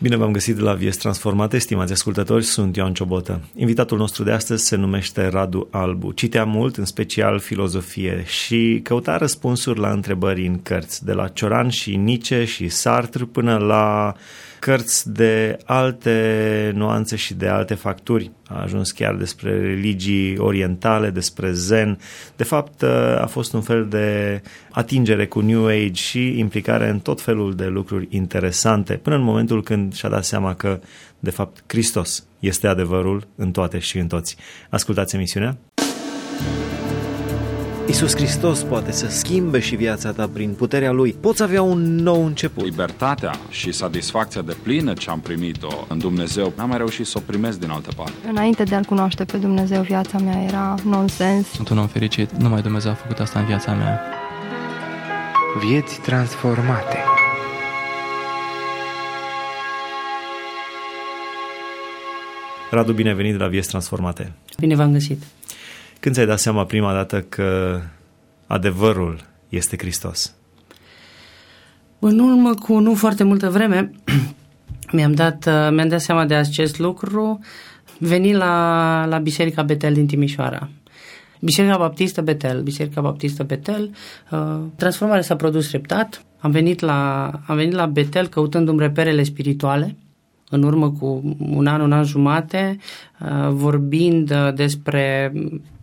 Bine v-am găsit la Vieți Transformate, stimați ascultători, sunt Ioan Ciobotă. Invitatul nostru de astăzi se numește Radu Albu. Citea mult, în special filozofie, și căuta răspunsuri la întrebări în cărți, de la Cioran și Nietzsche și Sartre până la cărți de alte nuanțe și de alte facturi. A ajuns chiar despre religii orientale, despre zen. De fapt, a fost un fel de atingere cu New Age și implicare în tot felul de lucruri interesante, până în momentul când și-a dat seama că, de fapt, Hristos este adevărul în toate și în toți. Ascultați emisiunea. Iisus Hristos poate să schimbe și viața ta prin puterea Lui. Poți avea un nou început. Libertatea și satisfacția deplină ce am primit-o în Dumnezeu, n-am mai reușit să o primesc din altă parte. Înainte de a-L cunoaște pe Dumnezeu, viața mea era nonsens. Sunt un om fericit, numai Dumnezeu a făcut asta în viața mea. Vieți transformate. Radu, bine venit la Vieți Transformate. Bine v-am găsit. Când ți-ai dat seama prima dată că adevărul este Hristos? În urmă cu nu foarte multă vreme mi-am dat seama de acest lucru venind la Biserica Betel din Timișoara. Biserica Baptistă Betel, transformarea s-a produs treptat. Am venit la Betel căutându-mi reperele spirituale. În urmă cu un an jumate, vorbind despre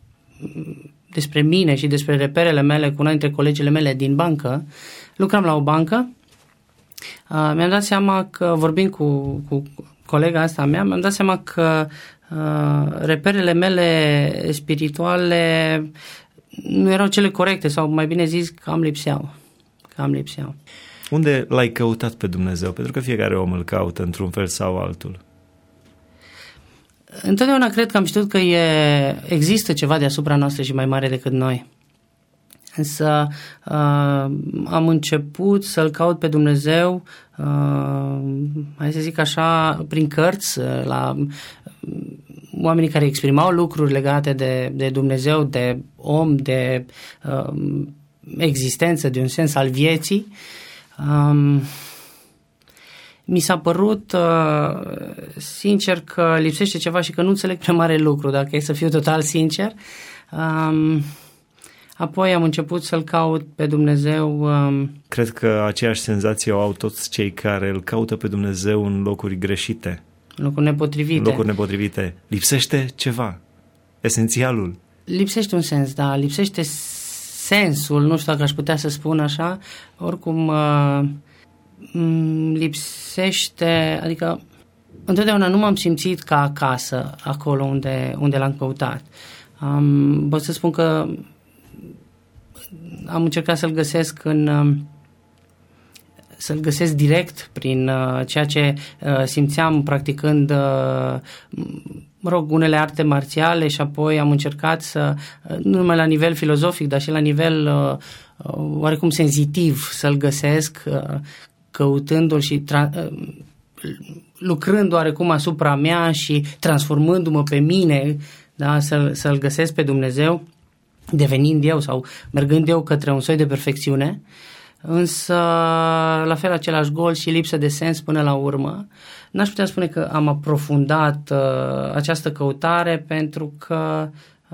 mine și despre reperele mele cu una dintre colegele mele din bancă, lucram la o bancă, mi-am dat seama că, vorbind cu colega asta mea, mi-am dat seama că reperele mele spirituale nu erau cele corecte, sau mai bine zis că am lipseau. Unde l-ai căutat pe Dumnezeu? Pentru că fiecare om îl caută într-un fel sau altul. Întotdeauna cred că am știut că există ceva deasupra noastră și mai mare decât noi. Însă am început să-L caut pe Dumnezeu, hai să zic așa, prin cărți, la oamenii care exprimau lucruri legate de Dumnezeu, de om, de existență, de un sens al vieții. Mi s-a părut sincer că lipsește ceva și că nu înțeleg prea mare lucru, dacă e să fiu total sincer. Apoi am început să-L caut pe Dumnezeu. Cred că aceeași senzație o au toți cei care îl caută pe Dumnezeu în locuri greșite. În locuri nepotrivite. Lipsește ceva, esențialul. Lipsește un sens, da, lipsește sensul, nu știu dacă aș putea să spun așa, oricum lipsește, adică întotdeauna nu m-am simțit ca acasă acolo unde l-am căutat. Pot să spun că am încercat să-l găsesc direct prin ceea ce simțeam practicând unele arte marțiale, și apoi am încercat să, nu numai la nivel filozofic, dar și la nivel oarecum senzitiv, să-l găsesc, căutându-l și lucrând oarecum asupra mea și transformându-mă pe mine, da, să-l găsesc pe Dumnezeu, devenind eu sau mergând eu către un soi de perfecțiune, însă la fel același gol și lipsă de sens până la urmă. N-aș putea spune că am aprofundat această căutare, pentru că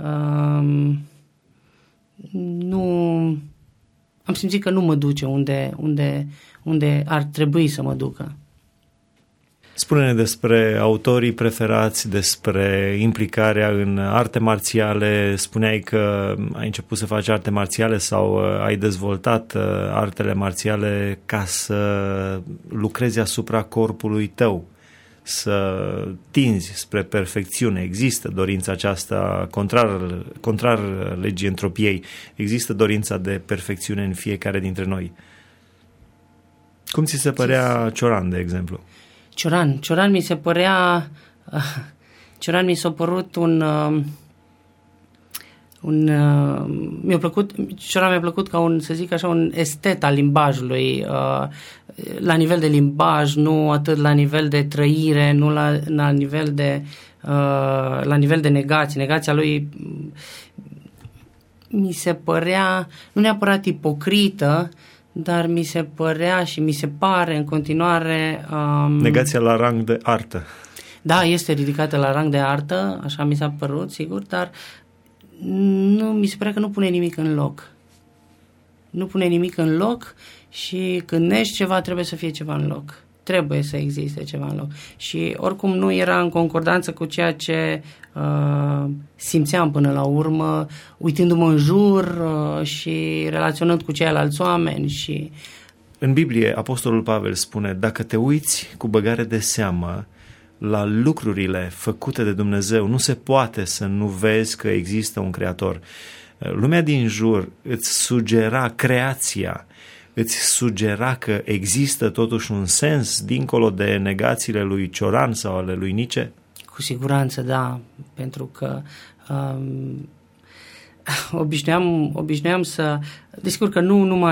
nu am simțit că nu mă duce unde ar trebui să mă ducă. Spune-ne despre autorii preferați, despre implicarea în arte marțiale. Spuneai că ai început să faci arte marțiale sau ai dezvoltat artele marțiale ca să lucrezi asupra corpului tău, să tinzi spre perfecțiune. Există dorința aceasta, contrar legii entropiei, există dorința de perfecțiune în fiecare dintre noi. Cum ți se părea Cioran, de exemplu? Cioran mi se părea... Cioran mi s-a părut Cioran mi-a plăcut ca un, să zic așa, un estet al limbajului, la nivel de limbaj, nu atât la nivel de trăire, nu la nivel de negații. Negația lui mi se părea nu neapărat ipocrită, dar mi se părea și mi se pare în continuare... Negația la rang de artă. Da, este ridicată la rang de artă, așa mi s-a părut, sigur, dar nu, mi se pare că nu pune nimic în loc. Nu pune nimic în loc și când nești ceva, trebuie să fie ceva în loc. Trebuie să existe ceva în loc. Și oricum nu era în concordanță cu ceea ce simțeam până la urmă, uitându-mă în jur și relaționând cu ceilalți oameni. Și... În Biblie, Apostolul Pavel spune, dacă te uiți cu băgare de seamă la lucrurile făcute de Dumnezeu, nu se poate să nu vezi că există un creator. Lumea din jur îți sugera, creația îți sugera că există totuși un sens dincolo de negațiile lui Cioran sau ale lui Nice? Cu siguranță, da, pentru că obișnuiam să... Desigur că nu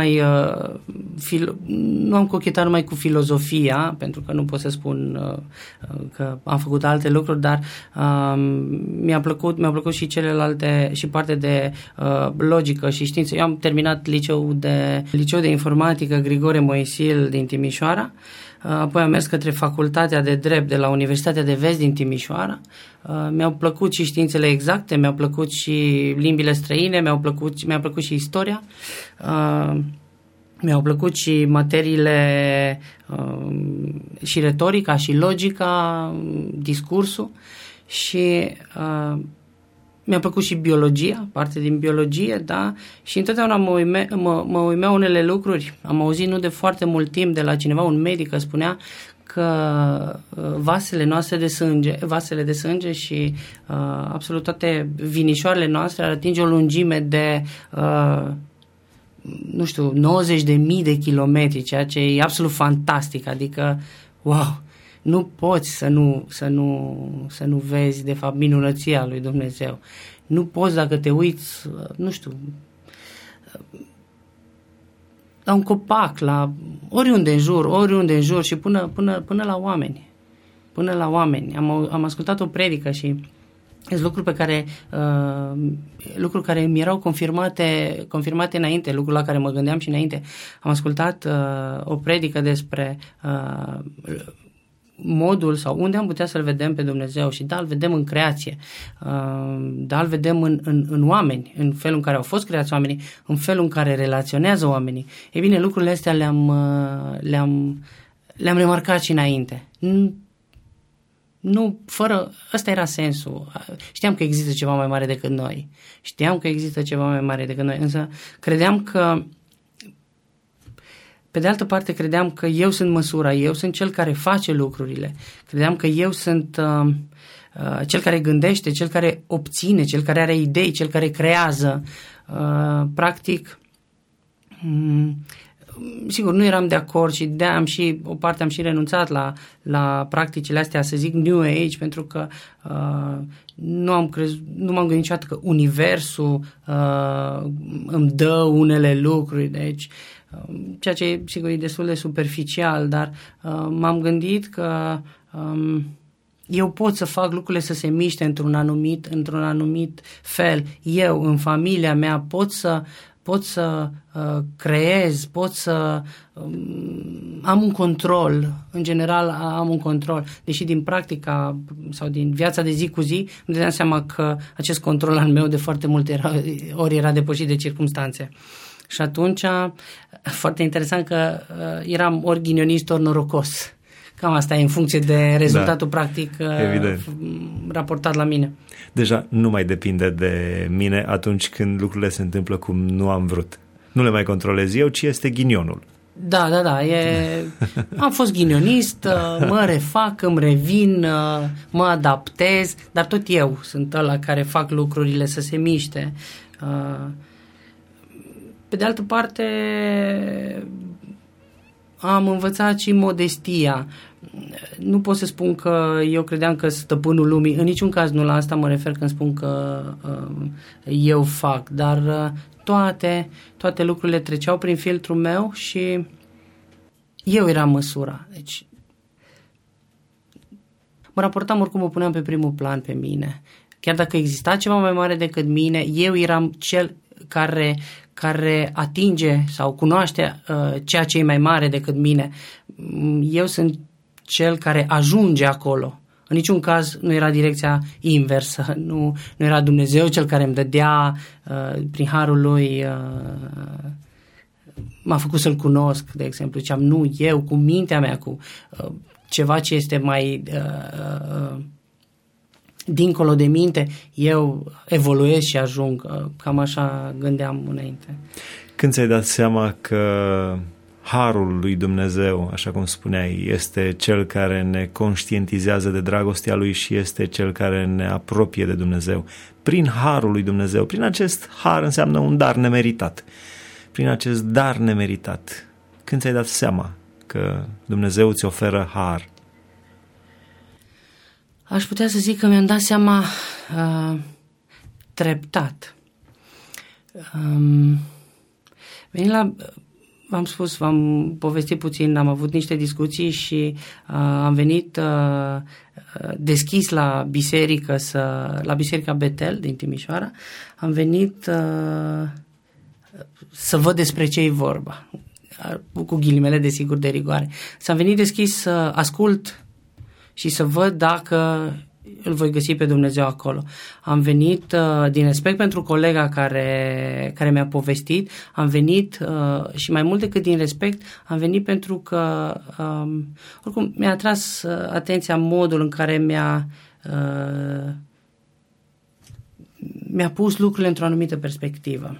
am cochetat numai cu filozofia, pentru că nu pot să spun că am făcut alte lucruri, dar mi-a plăcut și celelalte, și parte de logică și știință. Eu am terminat liceu de informatică Grigore Moisil din Timișoara, apoi am mers către facultatea de drept de la Universitatea de Vest din Timișoara. Mi-au plăcut și științele exacte, mi-au plăcut și limbile străine, mi-a plăcut și istoria, mi-au plăcut și materiile și retorica și logica, discursul și mi-a plăcut și biologia, parte din biologie, da, și întotdeauna mă uimeau unele lucruri. Am auzit nu de foarte mult timp de la cineva, un medic, că spunea că vasele de sânge și absolut toate vinișoarele noastre ar atinge o lungime de 90.000 de kilometri, ceea ce e absolut fantastic, adică wow, nu poți să nu vezi de fapt minunăția lui Dumnezeu. Nu poți, dacă te uiți, la un copac, la oriunde în jur și până la oameni. Până la oameni. Am ascultat o predică și sunt lucruri care mi erau confirmate înainte, lucruri la care mă gândeam și înainte. Am ascultat o predică despre modul sau unde am putea să-L vedem pe Dumnezeu și da, îl vedem în creație, da, îl vedem în oameni, în felul în care au fost creați oamenii, în felul în care relaționează oamenii. Ei bine, lucrurile astea le-am remarcat și înainte. Ăsta era sensul. Știam că există ceva mai mare decât noi. Însă credeam că, pe de altă parte, credeam că eu sunt măsura, eu sunt cel care face lucrurile. Credeam că eu sunt cel care gândește, cel care obține, cel care are idei, cel care creează. Practic, sigur, nu eram de acord și am și renunțat la practicile astea, să zic New Age, pentru că nu m-am gândit niciodată că universul îmi dă unele lucruri, deci ceea ce sigur e destul de superficial, dar m-am gândit că eu pot să fac lucrurile să se miște într-un anumit fel. Eu, în familia mea, pot să creez, pot să am un control, în general am un control, deși din practica sau din viața de zi cu zi îmi dădeam seama că acest control al meu de foarte multe ori era depășit de circumstanțe. Și atunci, foarte interesant că eram ori ghinionist, ori norocos. Cam asta e în funcție de rezultatul practic raportat la mine. Deja nu mai depinde de mine atunci când lucrurile se întâmplă cum nu am vrut. Nu le mai controlez eu, ci este ghinionul. Da. Am fost ghinionist, mă refac, îmi revin, mă adaptez, dar tot eu sunt ăla care fac lucrurile să se miște. Pe de altă parte, am învățat și modestia. Nu pot să spun că eu credeam că stăpânul lumii, în niciun caz nu la asta mă refer când spun că eu fac, dar toate lucrurile treceau prin filtrul meu și eu eram măsura. Deci mă raportam, oricum mă puneam pe primul plan pe mine. Chiar dacă exista ceva mai mare decât mine, eu eram cel care atinge sau cunoaște ceea ce e mai mare decât mine. Eu sunt cel care ajunge acolo. În niciun caz nu era direcția inversă, nu era Dumnezeu cel care îmi dădea prin harul lui, m-a făcut să-L cunosc, de exemplu. Ziceam, nu, eu cu mintea mea, cu ceva ce este mai dincolo de minte, eu evoluez și ajung. Cam așa gândeam înainte. Când ți-ai dat seama că harul lui Dumnezeu, așa cum spuneai, este cel care ne conștientizează de dragostea lui și este cel care ne apropie de Dumnezeu? Prin harul lui Dumnezeu, prin acest har înseamnă un dar nemeritat. Prin acest dar nemeritat, când ți-ai dat seama că Dumnezeu îți oferă har? Aș putea să zic că mi-am dat seama treptat. V-am spus, v-am povestit puțin, am avut niște discuții și am venit deschis la biserică, la Biserica Betel din Timișoara, am venit să văd despre ce e vorba, cu ghilimele desigur de rigoare. S-am venit deschis să ascult și să văd dacă îl voi găsi pe Dumnezeu acolo. Am venit din respect pentru colega care mi-a povestit, am venit și mai mult decât din respect, am venit pentru că oricum mi-a atras atenția modul în care mi-a pus lucrurile într-o anumită perspectivă.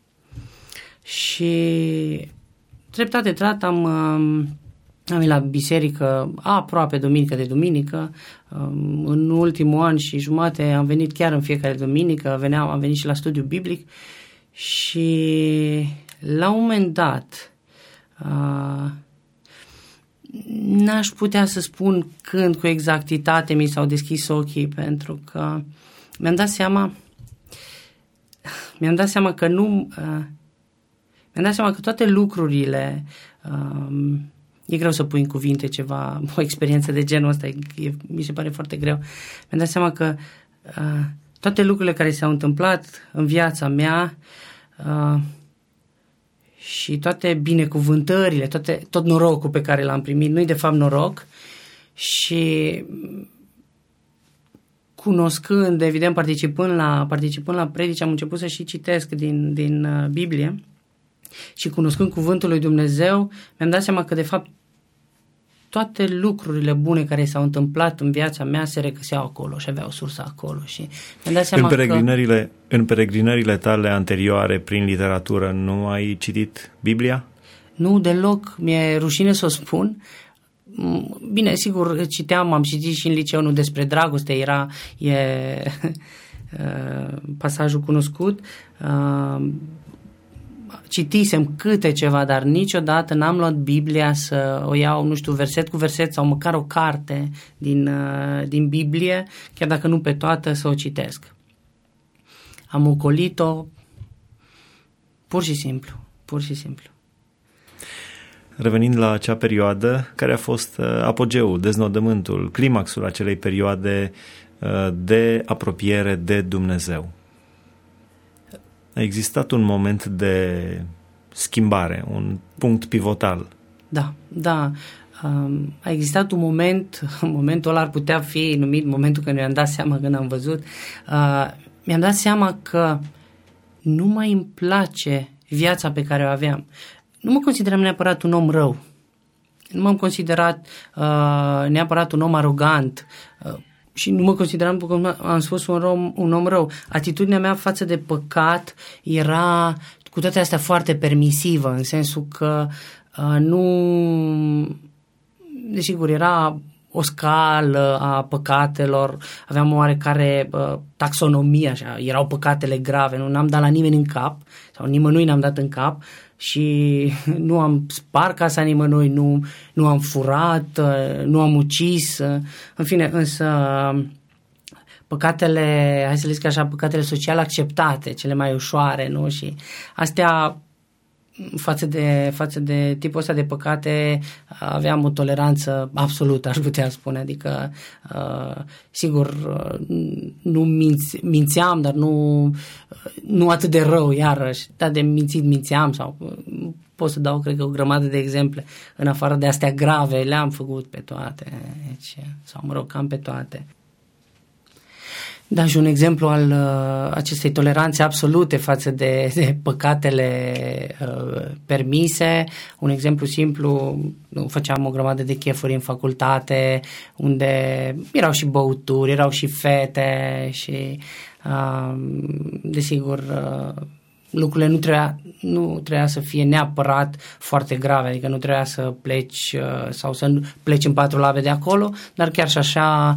Și treptat am venit la biserică aproape duminică de duminică. În ultimul an și jumate am venit chiar în fiecare duminică, am venit și la studiu biblic și la un moment dat n-aș putea să spun când cu exactitate mi s-au deschis ochii, pentru că mi-am dat seama că mi-am dat seama că toate lucrurile, e greu să pui în cuvinte ceva, o experiență de genul ăsta, mi se pare foarte greu. Mi-am dat seama că toate lucrurile care s-au întâmplat în viața mea și toate binecuvântările, tot norocul pe care l-am primit, nu-i de fapt noroc, și cunoscând, evident, participând la predici, am început să și citesc din Biblie și cunoscând cuvântul lui Dumnezeu, mi-am dat seama că de fapt toate lucrurile bune care s-au întâmplat în viața mea se regăseau acolo și aveau sursă acolo. Și mi-am dat seama în peregrinările tale anterioare prin literatură nu ai citit Biblia? Nu, deloc. Mi-e rușine să o spun. Bine, sigur, am citit și în liceu, nu despre dragoste, e pasajul cunoscut. Citisem câte ceva, dar niciodată n-am luat Biblia să o iau, nu știu, verset cu verset sau măcar o carte din Biblie, chiar dacă nu pe toată, să o citesc. Am ocolit-o pur și simplu. Revenind la acea perioadă care a fost apogeul, deznodământul, climaxul acelei perioade de apropiere de Dumnezeu. A existat un moment de schimbare, un punct pivotal. Da. A existat un moment, momentul ăla ar putea fi numit momentul când mi-am dat seama, când am văzut, mi-am dat seama că nu mai îmi place viața pe care o aveam. Nu mă consideram neapărat un om rău. Nu m-am considerat neapărat un om arogant, și nu mă consideram, cum am spus, un om rău. Atitudinea mea față de păcat era cu toate astea foarte permisivă, în sensul că desigur, era o scală a păcatelor, aveam o oarecare taxonomie, așa, erau păcatele grave, n-am dat la nimeni în cap, sau nimănui n-am dat în cap, și nu am spart casa nimănui, nu am furat, nu am ucis, în fine, însă păcatele, hai să le zic așa, păcatele social acceptate, cele mai ușoare, nu? Și astea față de tipul ăsta de păcate aveam o toleranță absolută, aș putea spune, adică sigur nu mințeam, dar nu atât de rău, iarăși, dar de mințeam sau pot să dau, cred că, o grămadă de exemple, în afară de astea grave, le-am făcut pe toate, deci, sau mă rog, cam pe toate. Da, și un exemplu al acestei toleranțe absolute față de păcatele permise, un exemplu simplu, făceam o grămadă de chefuri în facultate, unde erau și băuturi, erau și fete și, desigur, lucrurile nu trebuia să fie neapărat foarte grave, adică nu trebuia să pleci sau să pleci în patru labe de acolo, dar chiar și așa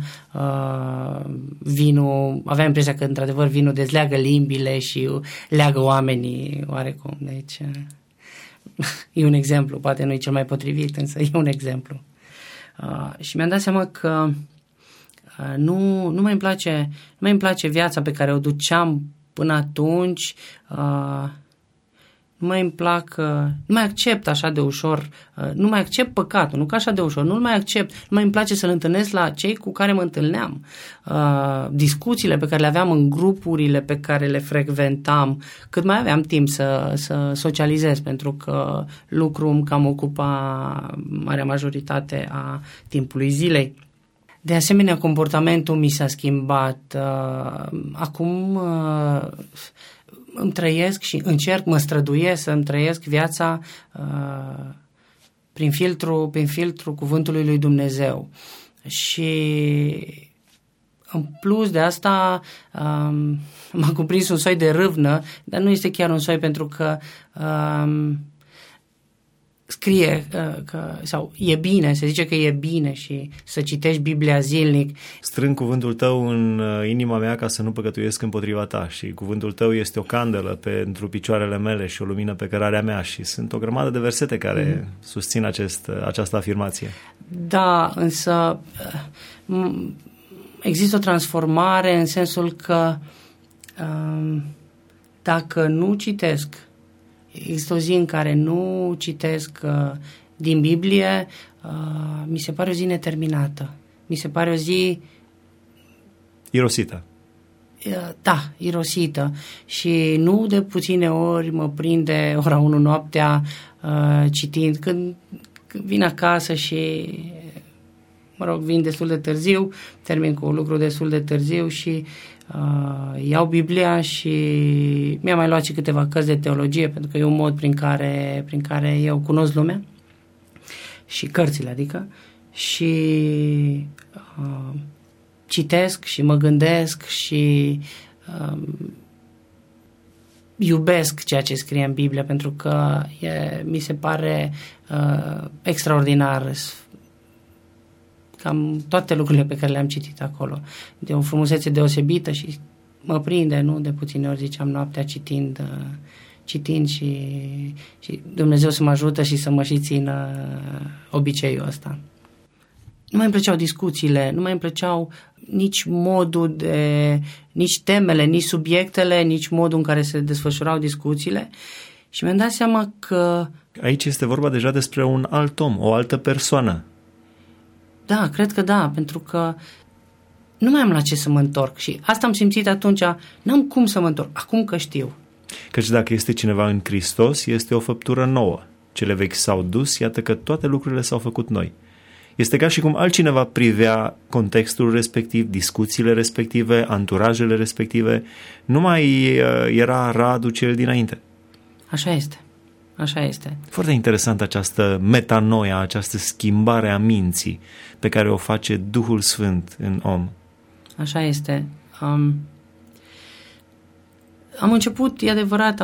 vinul, aveam impresia că într-adevăr vinul dezleagă limbile și leagă oamenii oarecum, deci e un exemplu, poate nu e cel mai potrivit, însă e un exemplu. Și mi-am dat seama că nu mai îmi place viața pe care o duceam până atunci, nu mai accept așa de ușor, nu mai accept păcatul, nu că așa de ușor, nu-l mai accept, nu mai îmi place să-l întâlnesc la cei cu care mă întâlneam. Discuțiile pe care le aveam în grupurile pe care le frecventam, cât mai aveam timp să socializez, pentru că lucrul îmi cam ocupa marea majoritate a timpului zilei. De asemenea, comportamentul mi s-a schimbat. Acum îmi trăiesc și mă străduiesc să îmi trăiesc viața prin filtru cuvântului lui Dumnezeu. Și în plus de asta m-a cuprins un soi de râvnă, dar nu este chiar un soi, pentru că scrie sau e bine, se zice că e bine și să citești Biblia zilnic. Strâng cuvântul tău în inima mea ca să nu păcătuiesc împotriva ta și cuvântul tău este o candelă pentru picioarele mele și o lumină pe cărarea mea, și sunt o grămadă de versete care susțin această afirmație. Da, însă există o transformare în sensul că dacă nu citesc, există o zi în care nu citesc din Biblie, mi se pare o zi neterminată. Mi se pare o zi irosită. Da, irosită. Și nu de puține ori mă prinde ora 1 noaptea citind, când vin acasă și, mă rog, vin destul de târziu, termin cu lucru destul de târziu și iau Biblia și mi-am mai luat și câteva cărți de teologie, pentru că e un mod prin care eu cunosc lumea și cărțile, adică, și citesc și mă gândesc și iubesc ceea ce scrie în Biblie, pentru că mi se pare extraordinar, cam toate lucrurile pe care le-am citit acolo. De o frumusețe deosebită și mă prinde, nu de puține ori, ziceam, noaptea citind și Dumnezeu să mă ajută și să mă și țină obiceiul ăsta. Nu mai îmi plăceau discuțiile, nu mai îmi plăceau nici modul nici temele, nici subiectele, nici modul în care se desfășurau discuțiile, și mi-am dat seama că aici este vorba deja despre un alt om, o altă persoană. Da, cred că da, pentru că nu mai am la ce să mă întorc și asta am simțit atunci, n-am cum să mă întorc, acum că știu. Căci dacă este cineva în Hristos, este o făptură nouă. Cele vechi s-au dus, iată că toate lucrurile s-au făcut noi. Este ca și cum altcineva privea contextul respectiv, discuțiile respective, anturajele respective, nu mai era Radu cel dinainte. Așa este. Așa este. Foarte interesant această metanoia, această schimbare a minții pe care o face Duhul Sfânt în om. Așa este. Am început, e adevărat,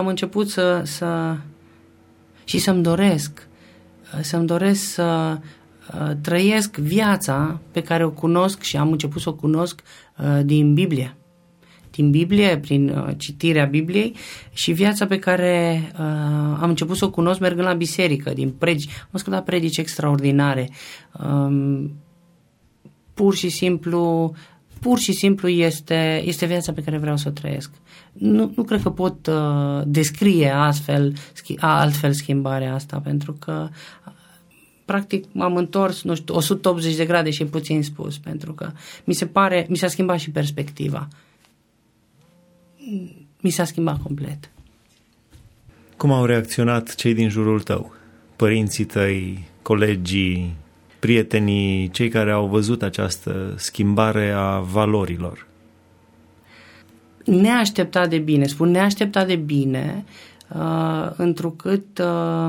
și să-mi doresc să trăiesc viața pe care o cunosc și am început să o cunosc din Biblie. Din Biblie, prin citirea Bibliei, și viața pe care am început să o cunosc mergând la biserică, din predici. Am ascultat predici extraordinare. Pur și simplu pur și simplu este viața pe care vreau să o trăiesc. Nu cred că pot descrie altfel schimbarea asta, pentru că practic m-am întors, 180 de grade și puțin spus, pentru că mi s-a schimbat și perspectiva. Mi s-a schimbat complet. Cum au reacționat cei din jurul tău? Părinții tăi, colegii, prietenii, cei care au văzut această schimbare a valorilor? Neașteptat de bine. Spun neașteptat de bine, întrucât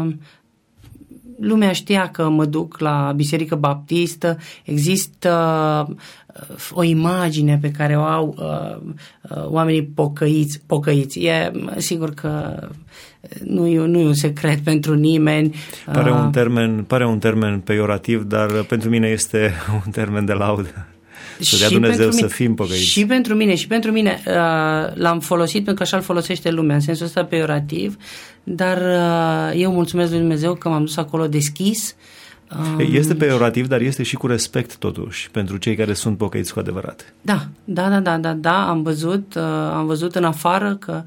lumea știa că mă duc la Biserică Baptistă, există o imagine pe care o au oamenii pocăiți. E sigur că nu e un secret pentru nimeni. Pare un termen peiorativ, dar pentru mine este un termen de laudă. Să dea Dumnezeu să fim pocăiți. Și pentru mine l-am folosit pentru că așa îl folosește lumea, în sensul ăsta peiorativ, dar eu mulțumesc lui Dumnezeu că m-am dus acolo deschis. Este peiorativ, dar este și cu respect totuși pentru cei care sunt pocăiți cu adevărat. Da, am văzut în afară că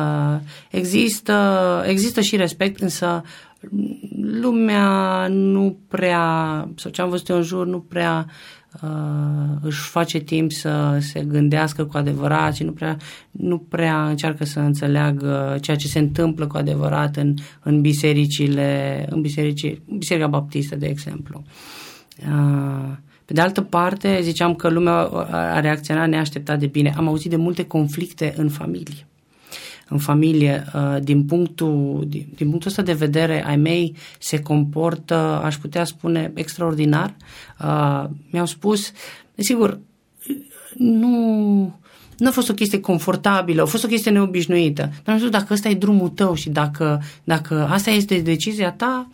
există și respect, însă lumea nu prea, sau ce am văzut eu în jur, nu prea își face timp să se gândească cu adevărat și nu prea încearcă să înțeleagă ceea ce se întâmplă cu adevărat în Biserica Baptistă, de exemplu. Pe de altă parte, ziceam că lumea a reacționat neașteptat de bine. Am auzit de multe conflicte în familie. Din punctul ăsta de vedere, ai mei se comportă, aș putea spune, extraordinar. Mi-au spus, desigur, nu a fost o chestie confortabilă, a fost o chestie neobișnuită. Dar mi-am spus, dacă ăsta e drumul tău și dacă asta este decizia ta,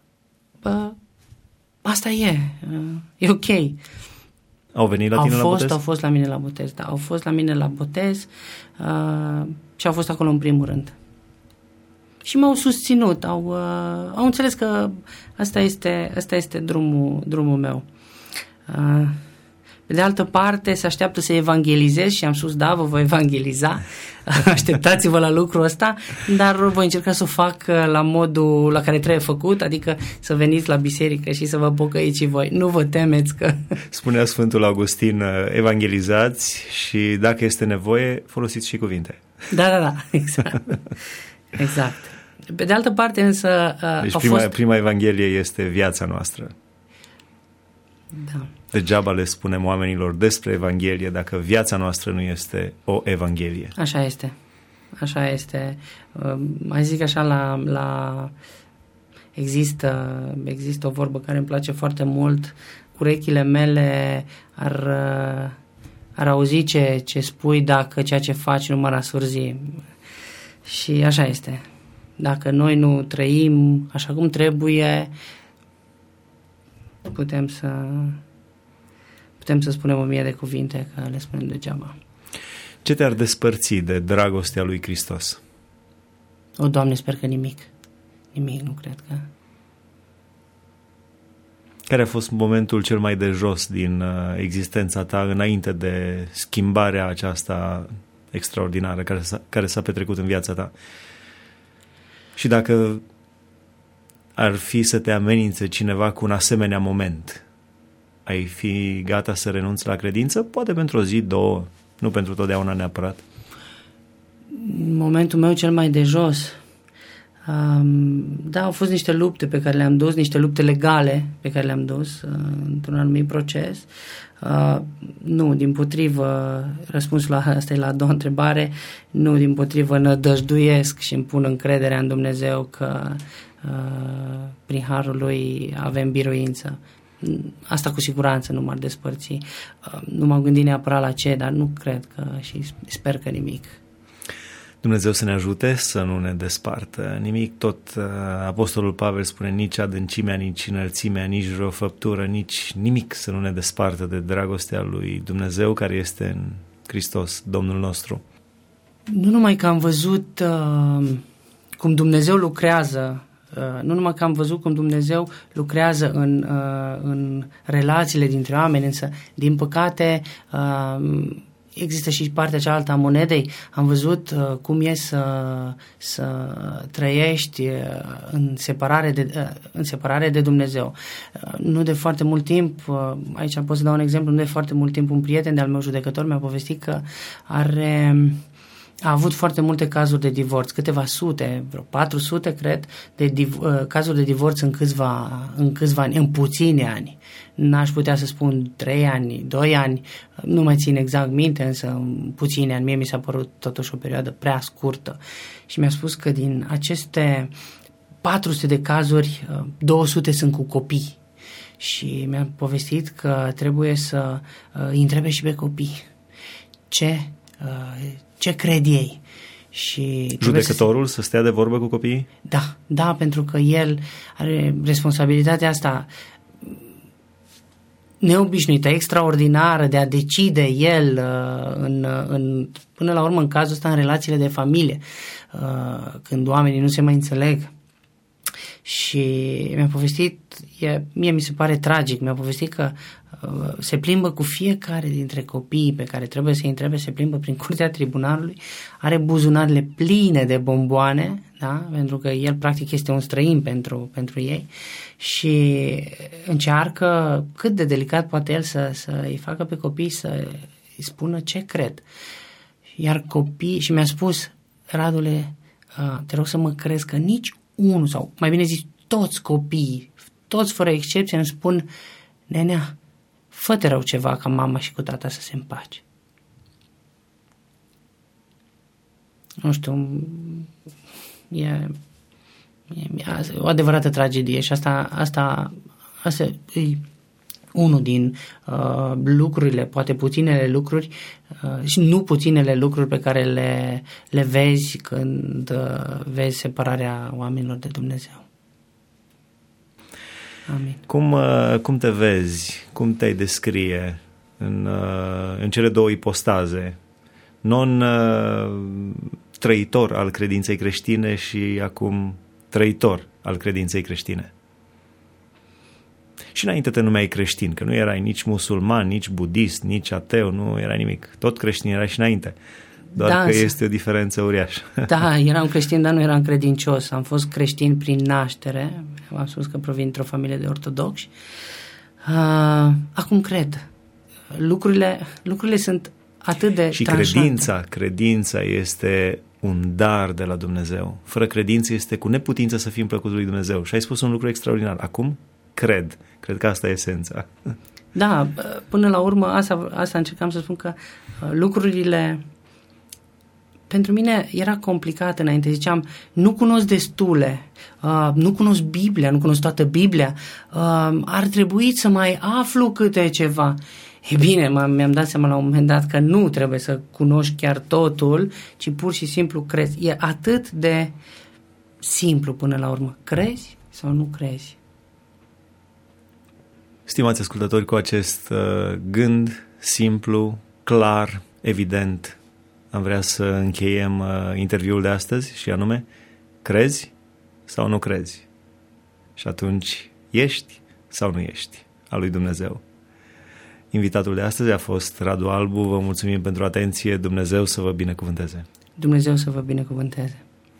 asta e ok. Au venit la tine la botez? Au fost la mine la botez, da. Au fost la mine la botez și au fost acolo în primul rând. Și m-au susținut, au înțeles că asta este drumul meu. Pe de altă parte, se așteaptă să evangelizez și am spus, da, vă voi evangeliza, așteptați-vă la lucrul ăsta, dar voi încerca să o fac la modul la care trebuie făcut, adică să veniți la biserică și să vă pocăiți și voi. Nu vă temeți că... Spunea Sfântul Augustin, evangelizați și dacă este nevoie, folosiți și cuvinte. Da, exact. Pe de altă parte, însă... Deci prima evanghelie este viața noastră. Da. Degeaba le spunem oamenilor despre Evanghelie dacă viața noastră nu este o Evanghelie. Așa este. Mai zic așa, există o vorbă care îmi place foarte mult. Urechile mele ar auzi ce spui dacă ceea ce faci nu m-ar asurzi. Și așa este. Dacă noi nu trăim așa cum trebuie, putem să spunem 1000 de cuvinte, că le spunem degeaba. Ce te-ar despărți de dragostea lui Hristos? O, Doamne, sper că nimic. Nimic, nu cred că... Care a fost momentul cel mai de jos din existența ta înainte de schimbarea aceasta extraordinară care s-a petrecut în viața ta? Și dacă ar fi să te amenințe cineva cu un asemenea moment, ai fi gata să renunți la credință? Poate pentru o zi, două, nu pentru totdeauna neapărat. Momentul meu cel mai de jos. Da, au fost niște lupte pe care le-am dus, niște lupte legale pe care le-am dus într-un anumit proces. Nu, dimpotrivă, răspunsul la asta e la a doua întrebare, nu, dimpotrivă, nădăjduiesc și îmi pun încrederea în Dumnezeu că prin harul lui avem biruință. Asta cu siguranță nu m-ar despărți. Nu m-am gândit neapărat la ce, dar nu cred că și sper că nimic. Dumnezeu să ne ajute să nu ne despartă nimic. Tot Apostolul Pavel spune, nici adâncimea, nici înălțimea, nici vreo făptură, nici nimic să nu ne despartă de dragostea lui Dumnezeu care este în Hristos, Domnul nostru. Nu numai că am văzut cum Dumnezeu lucrează Nu numai că am văzut cum Dumnezeu lucrează în relațiile dintre oameni, însă, din păcate, există și partea cealaltă a monedei. Am văzut cum e să trăiești în separare de Dumnezeu. Nu de foarte mult timp, aici pot să dau un exemplu, nu de foarte mult timp un prieten de-al meu judecător mi-a povestit că a avut foarte multe cazuri de divorț, câteva sute, vreo 400, cred, cazuri de divorț în câțiva ani, în puțini ani. N-aș putea să spun 3 ani, 2 ani, nu mai țin exact minte, însă în puțini ani. Mie mi s-a părut totuși o perioadă prea scurtă. Și mi-a spus că din aceste 400 de cazuri, 200 sunt cu copii. Și mi-a povestit că trebuie să îi întrebe și pe copii ce cred ei. Și judecătorul să stea de vorbă cu copiii? Da, pentru că el are responsabilitatea asta neobișnuită, extraordinară de a decide el până la urmă în cazul ăsta în relațiile de familie, când oamenii nu se mai înțeleg. Și mi-a povestit, mie mi se pare tragic, mi-a povestit că se plimbă cu fiecare dintre copiii pe care trebuie să-i întrebe, se plimbă prin curtea tribunalului, are buzunarele pline de bomboane, da? Pentru că el practic este un străin pentru ei și încearcă cât de delicat poate el să îi facă pe copii să îi spună ce cred. Iar copii, și mi-a spus, Radule, te rog să mă crezi că nici unul, sau mai bine zis toți copiii, toți fără excepție îmi spun: nenea, fă-te rău ceva ca mama și cu tata să se împace. Nu știu, e o adevărată tragedie și asta e unul din lucrurile, poate puținele lucruri și nu puținele lucruri pe care le vezi când vezi separarea oamenilor de Dumnezeu. Amin. Cum te vezi? Cum te-ai descrie în cele două ipostaze? Non-trăitor al credinței creștine și acum trăitor al credinței creștine. Și înainte te numeai creștin, că nu erai nici musulman, nici budist, nici ateu, nu erai nimic. Tot creștin erai și înainte. Doar că este o diferență uriașă. Da, eram creștin, dar nu eram credincios. Am fost creștin prin naștere. Am spus că provin dintr-o familie de ortodocși. Acum cred. Lucrurile sunt atât de și tranșante. credința este un dar de la Dumnezeu. Fără credință este cu neputință să fim plăcuți lui Dumnezeu. Și ai spus un lucru extraordinar. Acum cred că asta e esența. Da, până la urmă asta încercam să spun, că lucrurile pentru mine era complicat înainte. Ziceam, nu cunosc destule, nu cunosc Biblia, nu cunosc toată Biblia, ar trebui să mai aflu câte ceva. E bine, mi-am dat seama la un moment dat că nu trebuie să cunoști chiar totul, ci pur și simplu crezi. E atât de simplu până la urmă. Crezi sau nu crezi? Stimați ascultători, cu acest gând simplu, clar, evident, am vrea să încheiem interviul de astăzi și anume, crezi sau nu crezi? Și atunci, ești sau nu ești al lui Dumnezeu? Invitatul de astăzi a fost Radu Albu, vă mulțumim pentru atenție, Dumnezeu să vă binecuvânteze. Dumnezeu să vă binecuvânteze.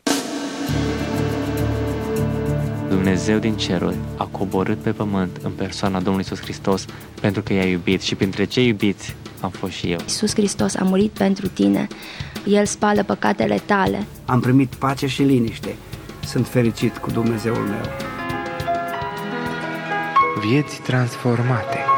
Dumnezeu din ceruri a coborât pe pământ în persoana Domnului Iisus Hristos pentru că i-a iubit și printre cei iubiți am fost și eu. Iisus Hristos a murit pentru tine, El spală păcatele tale. Am primit pace și liniște, sunt fericit cu Dumnezeul meu. Vieți transformate.